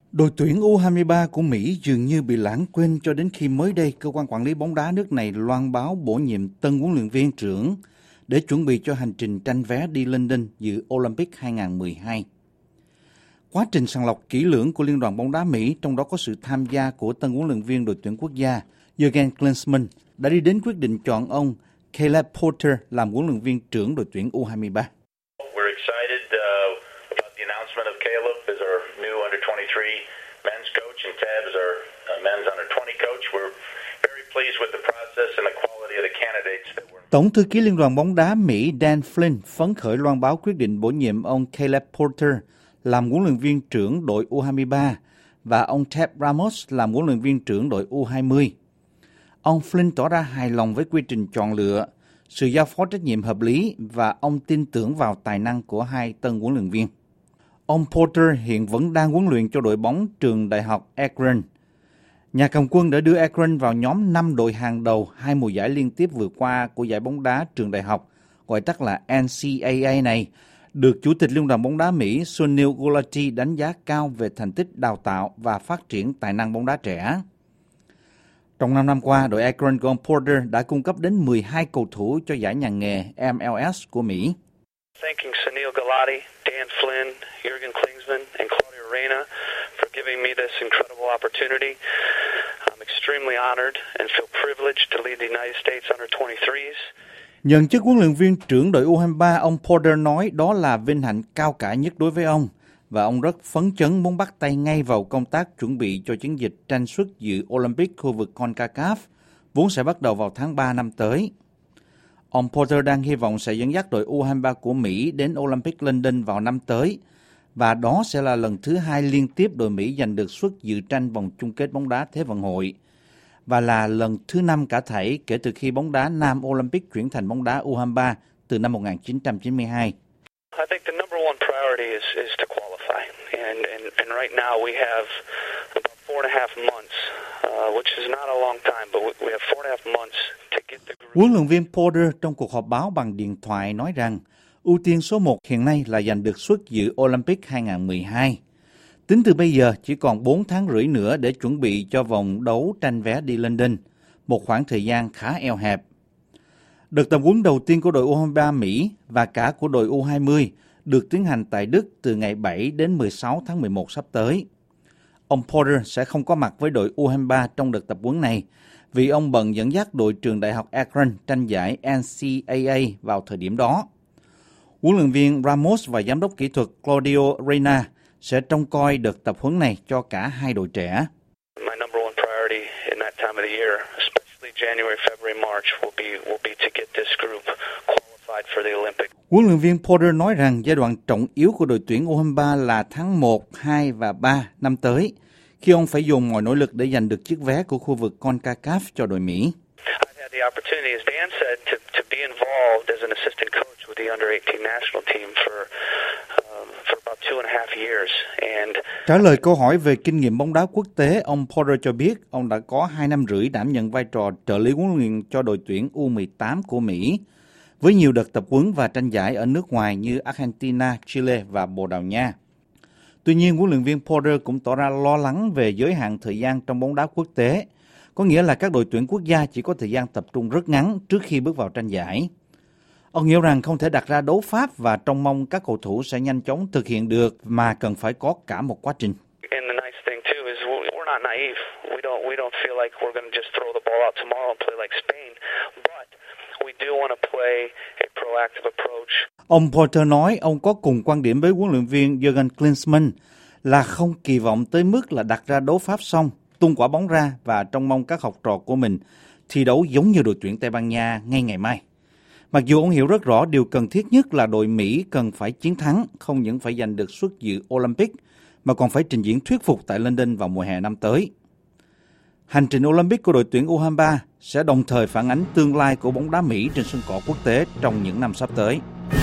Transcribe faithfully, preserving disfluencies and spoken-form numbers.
Đội tuyển U hai ba của Mỹ dường như bị lãng quên cho đến khi mới đây cơ quan quản lý bóng đá nước này loan báo bổ nhiệm tân huấn luyện viên trưởng để chuẩn bị cho hành trình tranh vé đi London dự Olympic hai không một hai. Quá trình sàng lọc kỹ lưỡng của Liên đoàn bóng đá Mỹ, trong đó có sự tham gia của tân huấn luyện viên đội tuyển quốc gia Jurgen Klinsmann, đã đi đến quyết định chọn ông Caleb Porter làm huấn luyện viên trưởng đội tuyển U hai ba. men's coach and Tab is our uh, men's under twenty coach. We're very pleased with the process and the quality of the candidates that were. Tổng thư ký Liên đoàn bóng đá Mỹ Dan Flynn phấn khởi loan báo quyết định bổ nhiệm ông Caleb Porter làm huấn luyện viên trưởng đội U hai ba và ông Tab Ramos làm huấn luyện viên trưởng đội U hai mươi. Ông Flynn tỏ ra hài lòng với quy trình chọn lựa, sự giao phó trách nhiệm hợp lý và ông tin tưởng vào tài năng của hai tân huấn luyện viên. Ông Porter hiện vẫn đang huấn luyện cho đội bóng trường đại học Akron. Nhà cầm quân đã đưa Akron vào nhóm năm đội hàng đầu hai mùa giải liên tiếp vừa qua của giải bóng đá trường đại học, gọi tắt là N C A A này, được Chủ tịch Liên đoàn bóng đá Mỹ Sunil Gulati đánh giá cao về thành tích đào tạo và phát triển tài năng bóng đá trẻ. Trong năm năm qua, đội Akron của ông Porter đã cung cấp đến mười hai cầu thủ cho giải nhà nghề M L S của Mỹ. Thanking Sunil Gulati, Dan Flynn, Jurgen Klinsmann, and Claudio Reyna for giving me this incredible opportunity. I'm extremely honored and feel privileged to lead the United States under twenty-threes. Nhận chức huấn luyện viên trưởng đội U hai ba, ông Porter nói đó là vinh hạnh cao cả nhất đối với ông và ông rất phấn chấn muốn bắt tay ngay vào công tác chuẩn bị cho chiến dịch tranh suất dự Olympic khu vực CONCACAF, vốn sẽ bắt đầu vào tháng ba năm tới. Ông Porter đang hy vọng sẽ dẫn dắt đội U hai ba của Mỹ đến Olympic London vào năm tới, và đó sẽ là lần thứ hai liên tiếp đội Mỹ giành được suất dự tranh vòng chung kết bóng đá Thế vận hội, và là lần thứ năm cả thảy kể từ khi bóng đá nam Olympic chuyển thành bóng đá U hai ba từ năm một nghìn chín trăm chín mươi hai. I think the number one priority is is to qualify, and and and right now we have about four and a half months, uh, which is not a long time, but we have four and a half months to get the group. Huấn luyện viên Porter trong cuộc họp báo bằng điện thoại nói rằng ưu tiên số một hiện nay là giành được suất dự Olympic hai không một hai. Tính từ bây giờ chỉ còn bốn tháng rưỡi nữa để chuẩn bị cho vòng đấu tranh vé đi London, một khoảng thời gian khá eo hẹp. Đợt tập huấn đầu tiên của đội U hai ba Mỹ và cả của đội U hai mươi được tiến hành tại Đức từ ngày bảy đến mười sáu tháng mười một sắp tới. Ông Porter sẽ không có mặt với đội U hai ba trong đợt tập huấn này vì ông bận dẫn dắt đội trường đại học Akron tranh giải N C A A vào thời điểm đó. Huấn luyện viên Ramos và giám đốc kỹ thuật Claudio Reyna sẽ trông coi đợt tập huấn này cho cả hai đội trẻ. My number one priority in that time of the year, especially January, February, March, will be will be to get this group qualified for the Olympics. Huấn luyện viên Porter nói rằng giai đoạn trọng yếu của đội tuyển U hai ba là tháng một, hai và ba năm tới, khi ông phải dùng mọi nỗ lực để giành được chiếc vé của khu vực CONCACAF cho đội Mỹ. I've had the opportunity, as Dan said, to to be involved as an assistant coach with the under eighteen national team for um, for about two and a half years. And trả lời câu hỏi về kinh nghiệm bóng đá quốc tế, ông Porter cho biết ông đã có hai năm rưỡi đảm nhận vai trò trợ lý huấn luyện cho đội tuyển U mười tám của Mỹ, với nhiều đợt tập huấn và tranh giải ở nước ngoài như Argentina, Chile và Bồ Đào Nha. Tuy nhiên, huấn luyện viên Porter cũng tỏ ra lo lắng về giới hạn thời gian trong bóng đá quốc tế, có nghĩa là các đội tuyển quốc gia chỉ có thời gian tập trung rất ngắn trước khi bước vào tranh giải. Ông hiểu rằng không thể đặt ra đấu pháp và trông mong các cầu thủ sẽ nhanh chóng thực hiện được, mà cần phải có cả một quá trình. And the nice thing too is we're not naive. We don't we don't feel like we're going to just throw the ball out tomorrow and play like Spain, but we do want to play a proactive approach. Ông Porter nói ông có cùng quan điểm với huấn luyện viên Jurgen Klinsmann là không kỳ vọng tới mức là đặt ra đấu pháp xong, tung quả bóng ra và trông mong các học trò của mình thi đấu giống như đội tuyển Tây Ban Nha ngay ngày mai. Mặc dù ông hiểu rất rõ điều cần thiết nhất là đội Mỹ cần phải chiến thắng, không những phải giành được suất dự Olympic, mà còn phải trình diễn thuyết phục tại London vào mùa hè năm tới. Hành trình Olympic của đội tuyển U hai ba sẽ đồng thời phản ánh tương lai của bóng đá Mỹ trên sân cỏ quốc tế trong những năm sắp tới.